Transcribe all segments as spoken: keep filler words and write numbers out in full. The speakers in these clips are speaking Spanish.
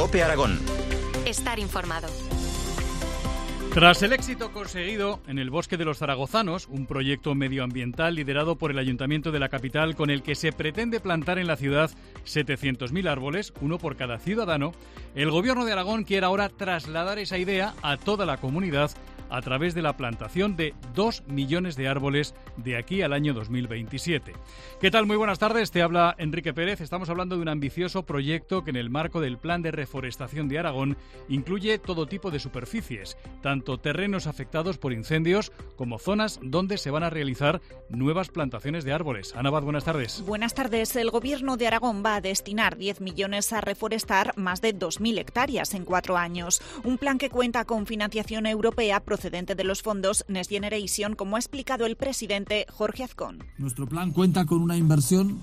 COPE Aragón. Estar informado. Tras el éxito conseguido en el Bosque de los Zaragozanos, un proyecto medioambiental liderado por el Ayuntamiento de la capital con el que se pretende plantar en la ciudad setecientos mil árboles, uno por cada ciudadano, el Gobierno de Aragón quiere ahora trasladar esa idea a toda la comunidad a través de la plantación de dos millones de árboles de aquí al año dos mil veintisiete. ¿Qué tal? Muy buenas tardes, te habla Enrique Pérez. Estamos hablando de un ambicioso proyecto que en el marco del Plan de Reforestación de Aragón incluye todo tipo de superficies, tanto terrenos afectados por incendios como zonas donde se van a realizar nuevas plantaciones de árboles. Ana Abad, buenas tardes. Buenas tardes. El Gobierno de Aragón va a destinar diez millones a reforestar más de dos mil hectáreas en cuatro años. Un plan que cuenta con financiación europea procedente de los fondos Next Generation, como ha explicado el presidente Jorge Azcón. Nuestro plan cuenta con una inversión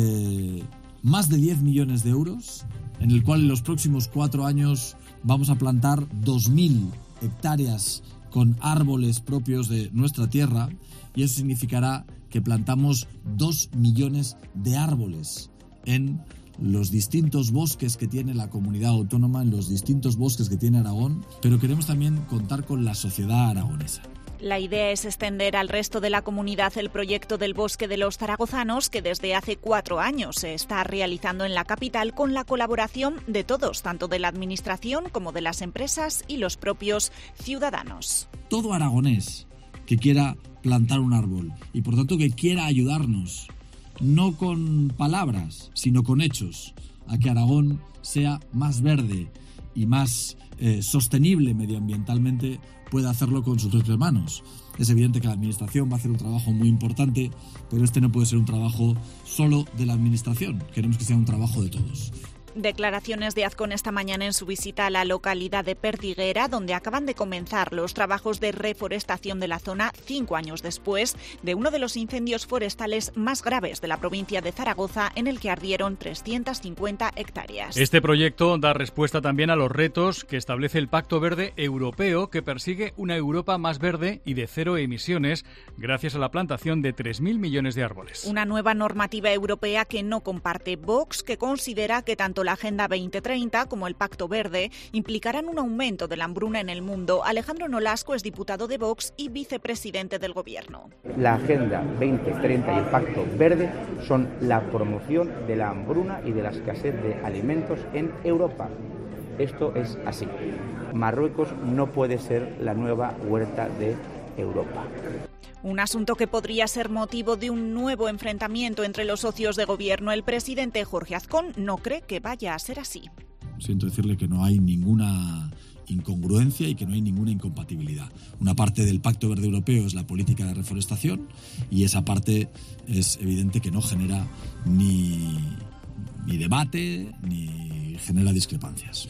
de más de diez millones de euros, en el cual en los próximos cuatro años vamos a plantar dos mil hectáreas con árboles propios de nuestra tierra, y eso significará que plantamos dos millones de árboles en los distintos bosques que tiene la comunidad autónoma, en los distintos bosques que tiene Aragón, pero queremos también contar con la sociedad aragonesa. La idea es extender al resto de la comunidad el proyecto del Bosque de los Zaragozanos, que desde hace cuatro años se está realizando en la capital con la colaboración de todos, tanto de la administración como de las empresas y los propios ciudadanos. Todo aragonés que quiera plantar un árbol y por tanto que quiera ayudarnos, no con palabras, sino con hechos, a que Aragón sea más verde y más eh, sostenible medioambientalmente, puede hacerlo con sus propias manos. Es evidente que la Administración va a hacer un trabajo muy importante, pero este no puede ser un trabajo solo de la Administración. Queremos que sea un trabajo de todos. Declaraciones de Azcón esta mañana en su visita a la localidad de Perdiguera, donde acaban de comenzar los trabajos de reforestación de la zona cinco años después de uno de los incendios forestales más graves de la provincia de Zaragoza, en el que ardieron trescientas cincuenta hectáreas. Este proyecto da respuesta también a los retos que establece el Pacto Verde Europeo, que persigue una Europa más verde y de cero emisiones gracias a la plantación de tres mil millones de árboles. Una nueva normativa europea que no comparte Vox, que considera que tanto la Agenda veinte treinta como el Pacto Verde implicarán un aumento de la hambruna en el mundo. Alejandro Nolasco es diputado de Vox y vicepresidente del Gobierno. La Agenda veinte treinta y el Pacto Verde son la promoción de la hambruna y de la escasez de alimentos en Europa. Esto es así. Marruecos no puede ser la nueva huerta de Europa. Un asunto que podría ser motivo de un nuevo enfrentamiento entre los socios de gobierno. El presidente Jorge Azcón no cree que vaya a ser así. Siento decirle que no hay ninguna incongruencia y que no hay ninguna incompatibilidad. Una parte del Pacto Verde Europeo es la política de reforestación y esa parte es evidente que no genera ni, ni debate ni genera discrepancias.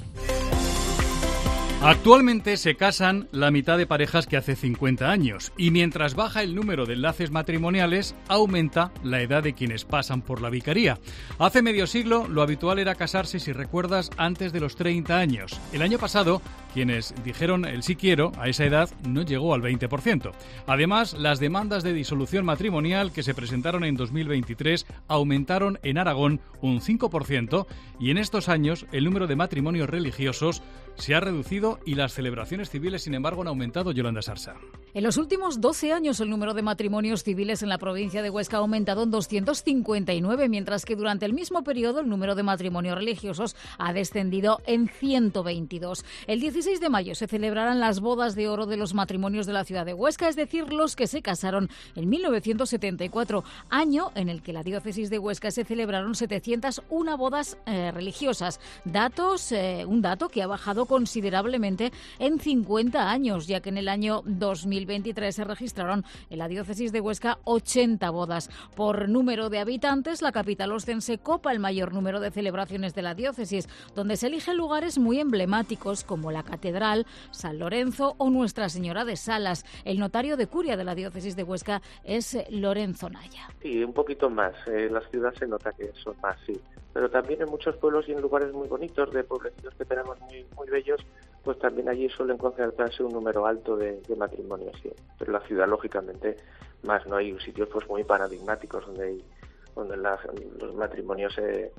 Actualmente se casan la mitad de parejas que hace cincuenta años, y mientras baja el número de enlaces matrimoniales, aumenta la edad de quienes pasan por la vicaría. Hace medio siglo lo habitual era casarse, si recuerdas, antes de los treinta años. El año pasado, quienes dijeron el sí quiero a esa edad no llegó al veinte por ciento. Además, las demandas de disolución matrimonial que se presentaron en dos mil veintitrés aumentaron en Aragón un cinco por ciento, y en estos años el número de matrimonios religiosos se ha reducido y las celebraciones civiles, sin embargo, han aumentado. Yolanda Sarsa. En los últimos doce años el número de matrimonios civiles en la provincia de Huesca ha aumentado en doscientos cincuenta y nueve, mientras que durante el mismo periodo el número de matrimonios religiosos ha descendido en ciento veintidós. El dieciséis de mayo se celebrarán las bodas de oro de los matrimonios de la ciudad de Huesca, es decir, los que se casaron en mil novecientos setenta y cuatro, año en el que la diócesis de Huesca se celebraron setecientas una bodas eh, religiosas. Datos, eh, un dato que ha bajado considerablemente en cincuenta años, ya que en el año dos mil veintitrés se registraron en la diócesis de Huesca ochenta bodas. Por número de habitantes, la capital ostense copa el mayor número de celebraciones de la diócesis, donde se eligen lugares muy emblemáticos como la Catedral, San Lorenzo o Nuestra Señora de Salas. El notario de curia de la diócesis de Huesca es Lorenzo Naya. Sí, un poquito más. En las ciudades se nota que son más, sí. Pero también en muchos pueblos y en lugares muy bonitos, de pueblecitos que tenemos muy, muy bellos, pues también allí suelen concentrarse un número alto de, de matrimonios, sí. Pero la ciudad, lógicamente, más, ¿no? Hay sitios pues muy paradigmáticos donde hay, donde la, los matrimonios se,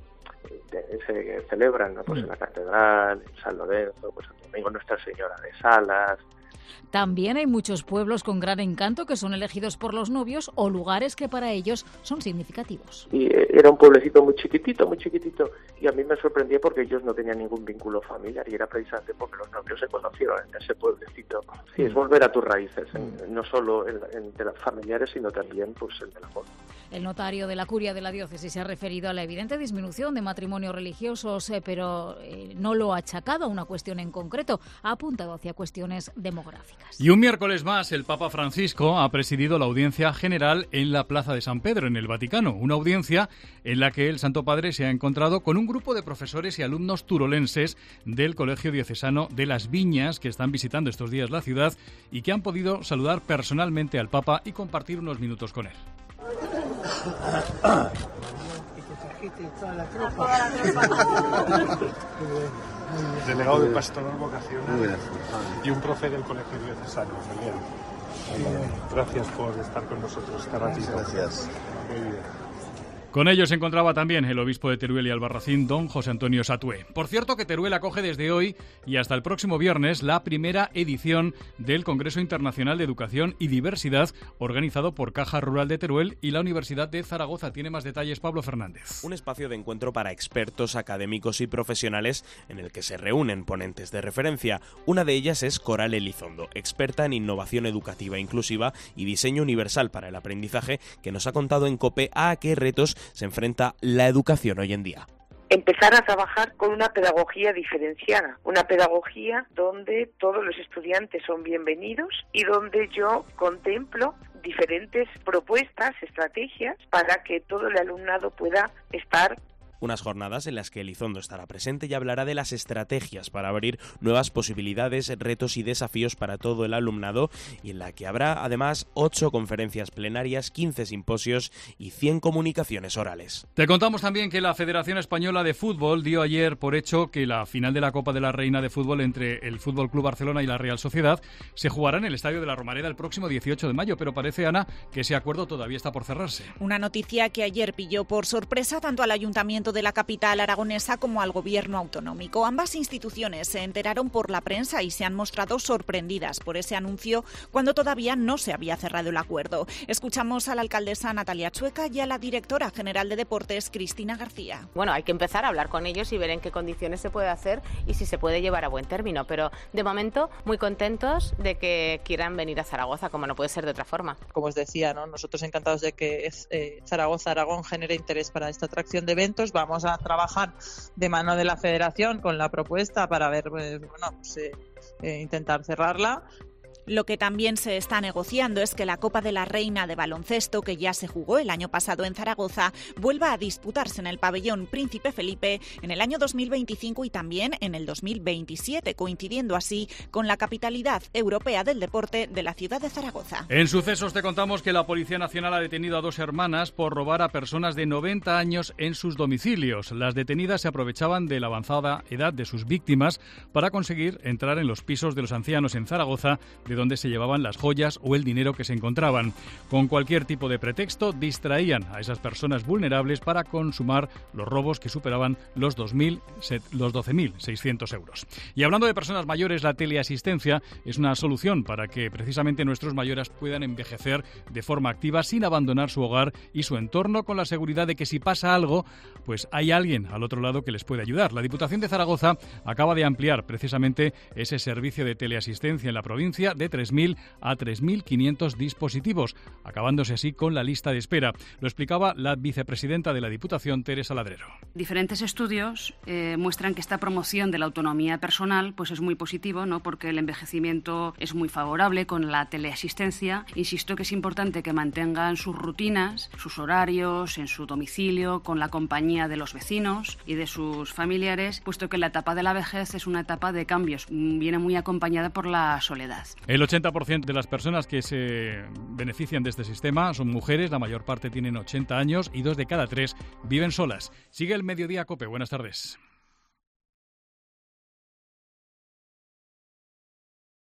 de, se celebran, ¿no? Pues en la Catedral, en San Lorenzo, pues en Domingo Nuestra Señora de Salas. También hay muchos pueblos con gran encanto que son elegidos por los novios o lugares que para ellos son significativos. Y era un pueblecito muy chiquitito, muy chiquitito, y a mí me sorprendía porque ellos no tenían ningún vínculo familiar y era precisamente porque los novios se conocieron en ese pueblecito. Sí, es volver a tus raíces, en, no solo en, en de las familiares, sino también pues en el amor. El notario de la Curia de la Diócesis se ha referido a la evidente disminución de matrimonios religiosos, eh, pero eh, no lo ha achacado a una cuestión en concreto, ha apuntado hacia cuestiones demográficas. Y un miércoles más, el Papa Francisco ha presidido la audiencia general en la Plaza de San Pedro, en el Vaticano, una audiencia en la que el Santo Padre se ha encontrado con un grupo de profesores y alumnos turolenses del Colegio Diocesano de las Viñas, que están visitando estos días la ciudad y que han podido saludar personalmente al Papa y compartir unos minutos con él. Delegado de Pastoral Vocacional y un profe del Colegio Diocesano. Miguel. Gracias por estar con nosotros esta ratito. Gracias. Muy bien. Con ellos se encontraba también el obispo de Teruel y Albarracín, don José Antonio Satué. Por cierto, que Teruel acoge desde hoy y hasta el próximo viernes la primera edición del Congreso Internacional de Educación y Diversidad, organizado por Caja Rural de Teruel y la Universidad de Zaragoza. Tiene más detalles Pablo Fernández. Un espacio de encuentro para expertos, académicos y profesionales en el que se reúnen ponentes de referencia. Una de ellas es Coral Elizondo, experta en innovación educativa inclusiva y diseño universal para el aprendizaje, que nos ha contado en COPE a qué retos se enfrenta la educación hoy en día. Empezar a trabajar con una pedagogía diferenciada, una pedagogía donde todos los estudiantes son bienvenidos y donde yo contemplo diferentes propuestas, estrategias para que todo el alumnado pueda estar. Unas jornadas en las que Elizondo estará presente y hablará de las estrategias para abrir nuevas posibilidades, retos y desafíos para todo el alumnado, y en la que habrá además ocho conferencias plenarias, quince simposios y cien comunicaciones orales. Te contamos también que la Federación Española de Fútbol dio ayer por hecho que la final de la Copa de la Reina de Fútbol entre el Fútbol Club Barcelona y la Real Sociedad se jugará en el Estadio de la Romareda el próximo dieciocho de mayo, pero parece, Ana, que ese acuerdo todavía está por cerrarse. Una noticia que ayer pilló por sorpresa tanto al Ayuntamiento de la capital aragonesa como al Gobierno autonómico. Ambas instituciones se enteraron por la prensa y se han mostrado sorprendidas por ese anuncio cuando todavía no se había cerrado el acuerdo. Escuchamos a la alcaldesa Natalia Chueca y a la directora general de Deportes, Cristina García. Bueno, hay que empezar a hablar con ellos y ver en qué condiciones se puede hacer y si se puede llevar a buen término, pero de momento muy contentos de que quieran venir a Zaragoza, como no puede ser de otra forma. Como os decía, ¿no? Nosotros encantados de que eh, Zaragoza, Aragón genere interés para esta atracción de eventos. Vamos a trabajar de mano de la Federación con la propuesta para ver, pues, bueno, pues, eh, eh, intentar cerrarla. Lo que también se está negociando es que la Copa de la Reina de baloncesto, que ya se jugó el año pasado en Zaragoza, vuelva a disputarse en el pabellón Príncipe Felipe en el año dos mil veinticinco y también en el dos mil veintisiete, coincidiendo así con la capitalidad europea del deporte de la ciudad de Zaragoza. En sucesos te contamos que la Policía Nacional ha detenido a dos hermanas por robar a personas de noventa años en sus domicilios. Las detenidas se aprovechaban de la avanzada edad de sus víctimas para conseguir entrar en los pisos de los ancianos en Zaragoza, de donde se llevaban las joyas o el dinero que se encontraban. Con cualquier tipo de pretexto distraían a esas personas vulnerables para consumar los robos que superaban los, dos mil, los doce mil seiscientos euros. Y hablando de personas mayores, la teleasistencia es una solución para que precisamente nuestros mayores puedan envejecer de forma activa sin abandonar su hogar y su entorno, con la seguridad de que si pasa algo, pues hay alguien al otro lado que les puede ayudar. La Diputación de Zaragoza acaba de ampliar precisamente ese servicio de teleasistencia en la provincia de tres mil a tres mil quinientos dispositivos, acabándose así con la lista de espera. Lo explicaba la vicepresidenta de la Diputación, Teresa Ladrero. Diferentes estudios eh, muestran que esta promoción de la autonomía personal pues es muy positivo, ¿no? Porque el envejecimiento es muy favorable con la teleasistencia. Insisto que es importante que mantengan sus rutinas, sus horarios, en su domicilio, con la compañía de los vecinos y de sus familiares, puesto que la etapa de la vejez es una etapa de cambios, viene muy acompañada por la soledad. El ochenta por ciento de las personas que se benefician de este sistema son mujeres, la mayor parte tienen ochenta años y dos de cada tres viven solas. Sigue el Mediodía COPE. Buenas tardes.